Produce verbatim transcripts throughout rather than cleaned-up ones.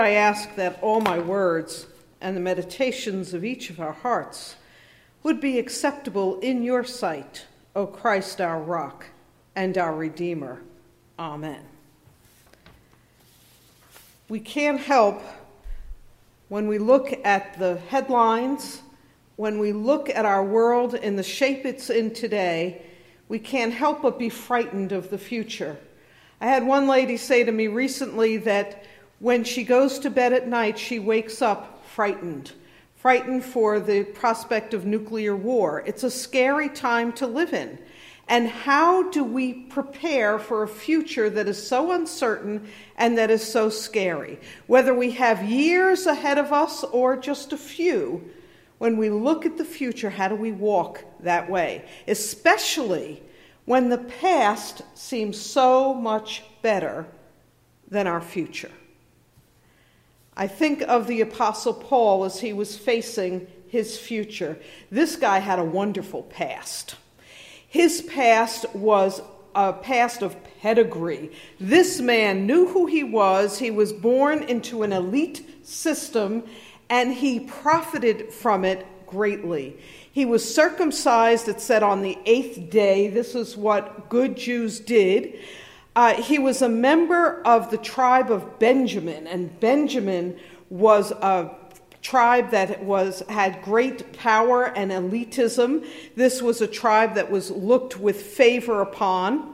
I ask that all my words and the meditations of each of our hearts would be acceptable in your sight, O Christ our rock and our Redeemer. Amen. We can't help, when we look at the headlines, when we look at our world in the shape it's in today, we can't help but be frightened of the future. I had one lady say to me recently that when she goes to bed at night, she wakes up frightened, frightened for the prospect of nuclear war. It's a scary time to live in. And how do we prepare for a future that is so uncertain and that is so scary? Whether we have years ahead of us or just a few, when we look at the future, how do we walk that way? Especially when the past seems so much better than our future. I think of the Apostle Paul as he was facing his future. This guy had a wonderful past. His past was a past of pedigree. This man knew who he was. He was born into an elite system, and he profited from it greatly. He was circumcised, it said, on the eighth day. This is what good Jews did. Uh, he was a member of the tribe of Benjamin, and Benjamin was a tribe that was had great power and elitism. This was a tribe that was looked with favor upon.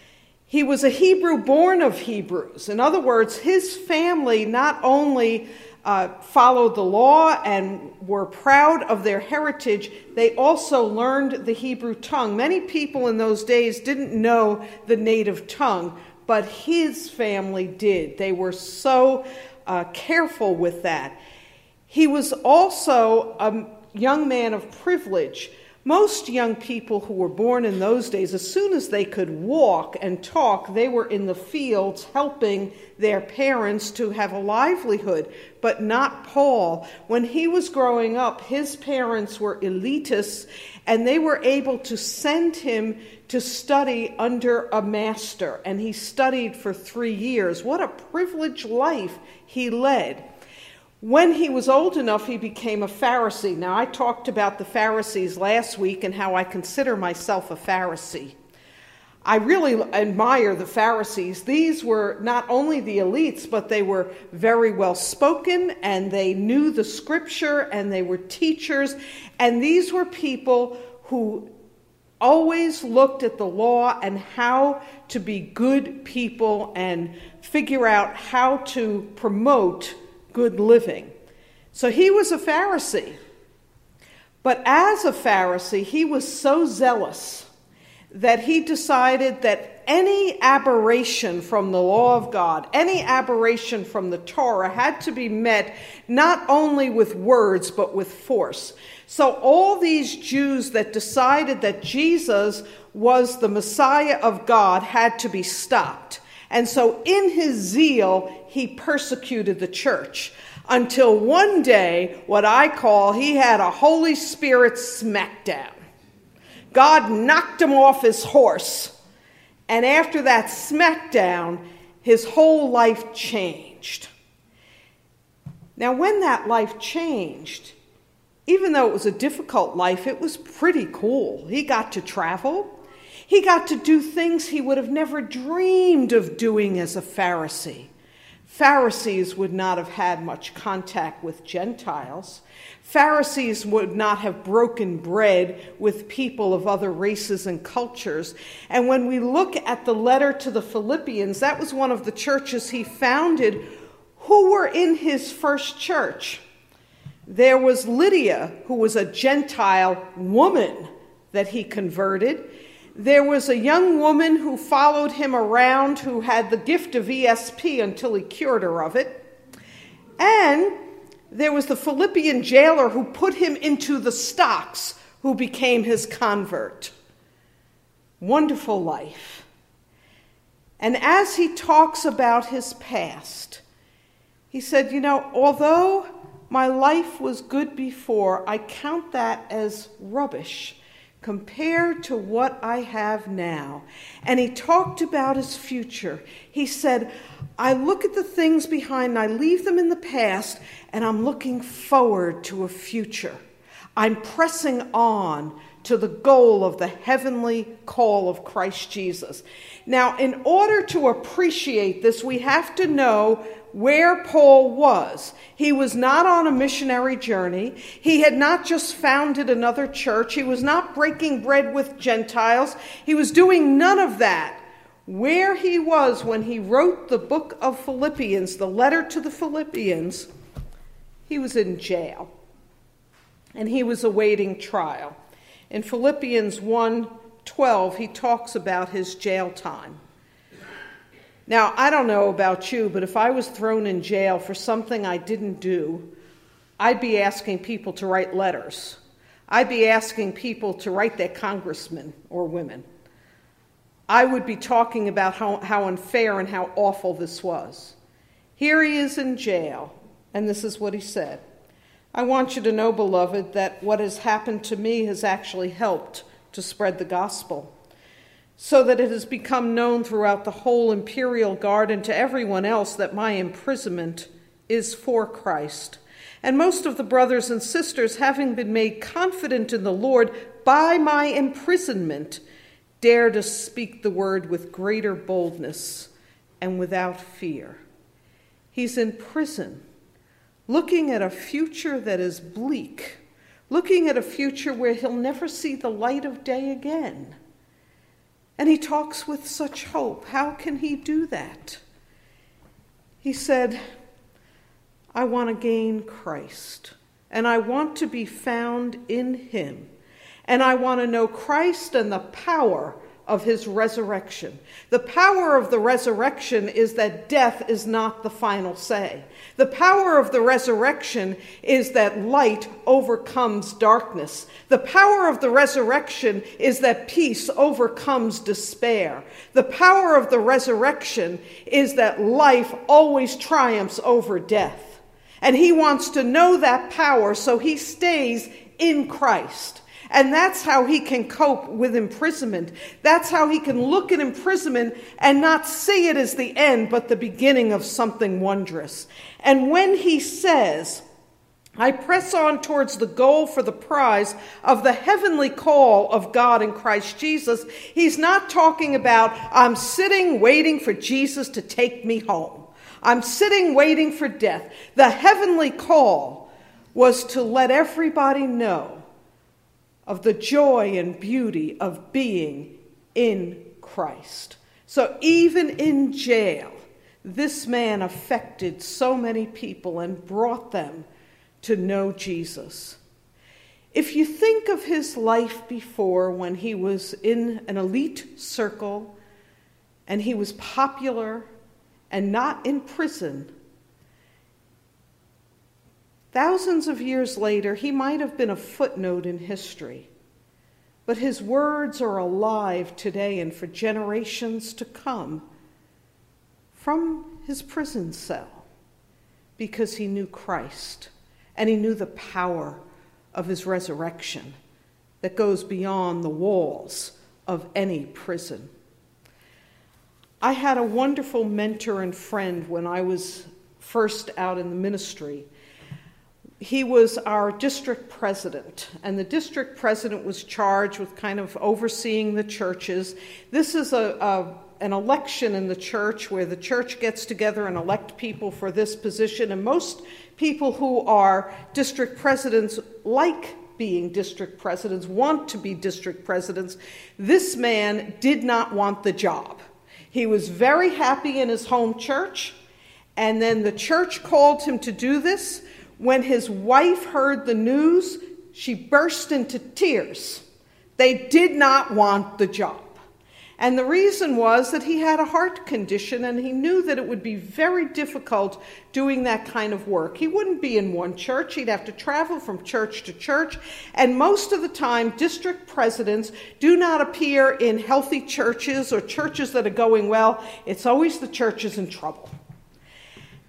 He was a Hebrew born of Hebrews. In other words, his family not only uh, followed the law and were proud of their heritage, they also learned the Hebrew tongue. Many people in those days didn't know the native tongue, but his family did. They were so uh, careful with that. He was also a young man of privilege. Most young people who were born in those days, as soon as they could walk and talk, they were in the fields helping their parents to have a livelihood. But not Paul. When he was growing up, his parents were elitists, and they were able to send him to study under a master. And he studied for three years. What a privileged life he led. When he was old enough, he became a Pharisee. Now, I talked about the Pharisees last week and how I consider myself a Pharisee. I really admire the Pharisees. These were not only the elites, but they were very well spoken, and they knew the scripture, and they were teachers. And these were people who always looked at the law and how to be good people and figure out how to promote good living. So he was a Pharisee. But as a Pharisee, he was so zealous that he decided that any aberration from the law of God, any aberration from the Torah, had to be met not only with words but with force. So all these Jews that decided that Jesus was the Messiah of God had to be stopped. And so in his zeal, he persecuted the church until one day, what I call, he had a Holy Spirit smackdown. God knocked him off his horse. And after that smackdown, his whole life changed. Now, when that life changed, even though it was a difficult life, it was pretty cool. He got to travel. He got to do things he would have never dreamed of doing as a Pharisee. Pharisees would not have had much contact with Gentiles. Pharisees would not have broken bread with people of other races and cultures. And when we look at the letter to the Philippians, that was one of the churches he founded. Who were in his first church? There was Lydia, who was a Gentile woman that he converted. There was a young woman who followed him around who had the gift of E S P until he cured her of it. And there was the Philippian jailer who put him into the stocks, who became his convert. Wonderful life. And as he talks about his past, he said, you know, although my life was good before, I count that as rubbish, compared to what I have now. And he talked about his future. He said, I look at the things behind and I leave them in the past, and I'm looking forward to a future. I'm pressing on to the goal of the heavenly call of Christ Jesus. Now, in order to appreciate this, we have to know where Paul was. He was not on a missionary journey. He had not just founded another church. He was not breaking bread with Gentiles. He was doing none of that. Where he was when he wrote the book of Philippians, the letter to the Philippians, he was in jail. And he was awaiting trial. In Philippians one twelve, he talks about his jail time. Now, I don't know about you, but if I was thrown in jail for something I didn't do, I'd be asking people to write letters. I'd be asking people to write their congressmen or women. I would be talking about how, how unfair and how awful this was. Here he is in jail, and this is what he said. I want you to know, beloved, that what has happened to me has actually helped to spread the gospel, so that it has become known throughout the whole imperial guard and to everyone else that my imprisonment is for Christ. And most of the brothers and sisters, having been made confident in the Lord by my imprisonment, dare to speak the word with greater boldness and without fear. He's in prison, looking at a future that is bleak, looking at a future where he'll never see the light of day again. And he talks with such hope. How can he do that? He said, I want to gain Christ, and I want to be found in him, and I want to know Christ and the power of his resurrection. The power of the resurrection is that death is not the final say. The power of the resurrection is that light overcomes darkness. The power of the resurrection is that peace overcomes despair. The power of the resurrection is that life always triumphs over death. And he wants to know that power, so he stays in Christ. And that's how he can cope with imprisonment. That's how he can look at imprisonment and not see it as the end, but the beginning of something wondrous. And when he says, I press on towards the goal for the prize of the heavenly call of God in Christ Jesus, he's not talking about, I'm sitting waiting for Jesus to take me home. I'm sitting waiting for death. The heavenly call was to let everybody know of the joy and beauty of being in Christ. So even in jail, this man affected so many people and brought them to know Jesus. If you think of his life before, when he was in an elite circle and he was popular and not in prison, thousands of years later, he might have been a footnote in history, but his words are alive today and for generations to come from his prison cell, because he knew Christ and he knew the power of his resurrection that goes beyond the walls of any prison. I had a wonderful mentor and friend when I was first out in the ministry. He was our district president, and the district president was charged with kind of overseeing the churches. This is a, a an election in the church where the church gets together and elect people for this position, and most people who are district presidents like being district presidents, want to be district presidents. This man did not want the job. He was very happy in his home church, and then the church called him to do this. When his wife heard the news, she burst into tears. They did not want the job. And the reason was that he had a heart condition, and he knew that it would be very difficult doing that kind of work. He wouldn't be in one church. He'd have to travel from church to church. And most of the time, district presidents do not appear in healthy churches or churches that are going well. It's always the churches in trouble.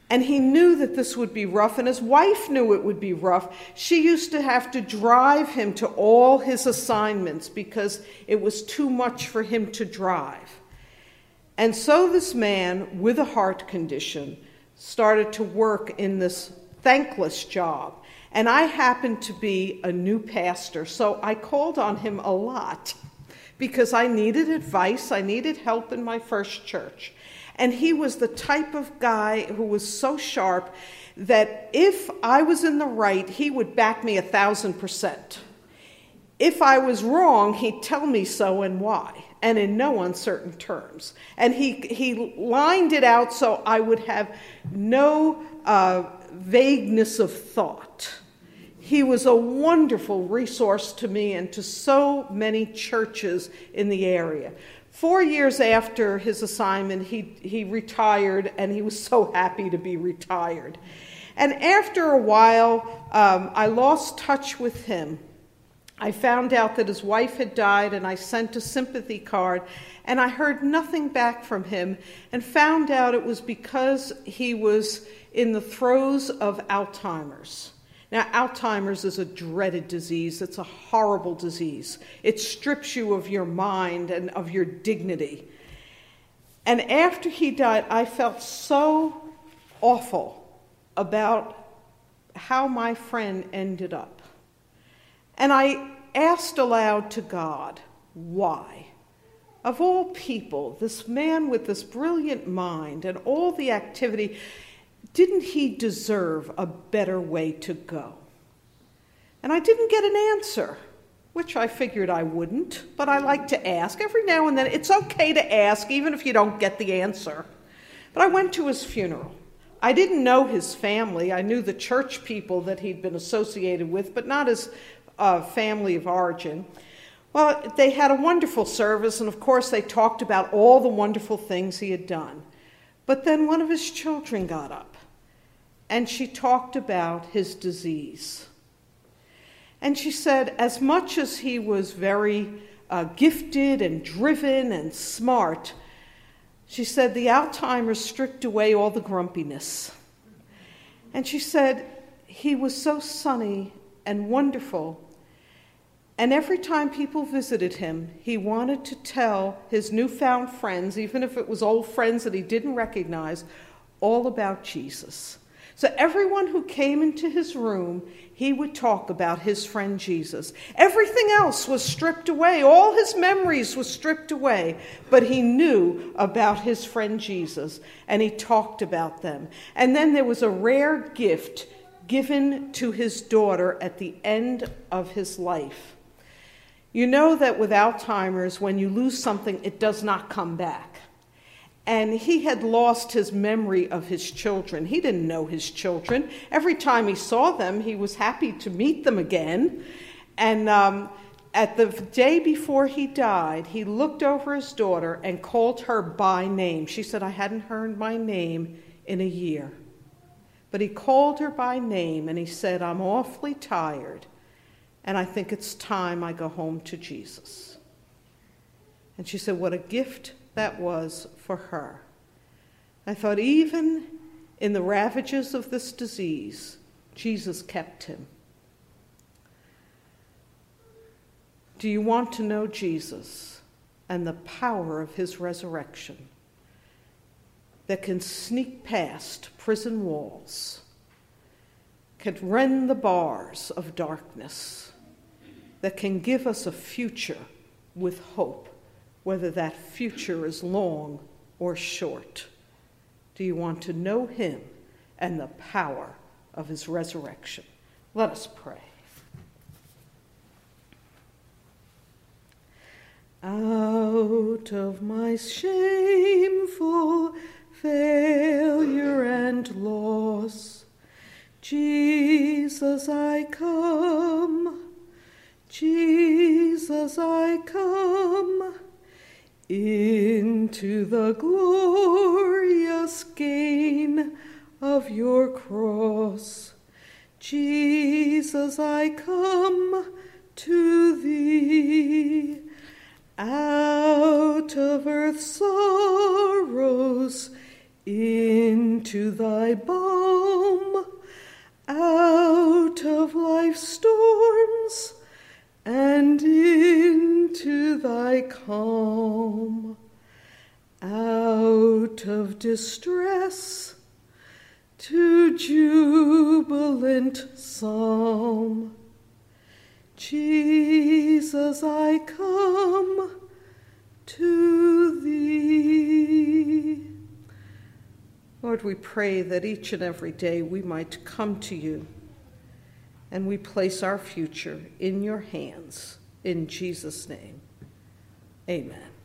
And he knew that this would be rough, and his wife knew it would be rough. She used to have to drive him to all his assignments because it was too much for him to drive. And so this man with a heart condition started to work in this thankless job. And I happened to be a new pastor, so I called on him a lot because I needed advice, I needed help in my first church. And he was the type of guy who was so sharp that if I was in the right, he would back me a thousand percent. If I was wrong, he'd tell me so and why, and in no uncertain terms. And he, he lined it out so I would have no uh, vagueness of thought. He was a wonderful resource to me and to so many churches in the area. Four years after his assignment, he, he retired, and he was so happy to be retired. And after a while, um, I lost touch with him. I found out that his wife had died, and I sent a sympathy card, and I heard nothing back from him, and found out it was because he was in the throes of Alzheimer's. Now, Alzheimer's is a dreaded disease. It's a horrible disease. It strips you of your mind and of your dignity. And after he died, I felt so awful about how my friend ended up. And I asked aloud to God, why? Of all people, this man with this brilliant mind and all the activity, didn't he deserve a better way to go? And I didn't get an answer, which I figured I wouldn't, but I like to ask. Every now and then, it's okay to ask, even if you don't get the answer. But I went to his funeral. I didn't know his family. I knew the church people that he'd been associated with, but not his uh, family of origin. Well, they had a wonderful service, and of course they talked about all the wonderful things he had done. But then one of his children got up, and she talked about his disease. And she said, as much as he was very uh, gifted and driven and smart, she said the Alzheimer's stripped away all the grumpiness. And she said he was so sunny and wonderful. And every time people visited him, he wanted to tell his newfound friends, even if it was old friends that he didn't recognize, all about Jesus. So everyone who came into his room, he would talk about his friend Jesus. Everything else was stripped away. All his memories were stripped away. But he knew about his friend Jesus, and he talked about them. And then there was a rare gift given to his daughter at the end of his life. You know that with Alzheimer's, when you lose something, it does not come back. And he had lost his memory of his children. He didn't know his children. Every time he saw them, he was happy to meet them again. And um, at the day before he died, he looked over his daughter and called her by name. She said, I hadn't heard my name in a year. But he called her by name, and he said, I'm awfully tired, and I think it's time I go home to Jesus. And she said, what a gift that was for her. I thought, even in the ravages of this disease, Jesus kept him. Do you want to know Jesus and the power of his resurrection that can sneak past prison walls, can rend the bars of darkness, that can give us a future with hope, whether that future is long or short? Do you want to know him and the power of his resurrection? Let us pray. Out of my shameful failure and loss, Jesus, I come, Jesus, I come, into the glorious gain of your cross. Jesus, I come to thee. Out of earth's sorrows, into thy balm, out of life's storms, and into thy calm, out of distress to jubilant psalm. Jesus, I come to thee. Lord, we pray that each and every day we might come to you, and we place our future in your hands. In Jesus' name, amen.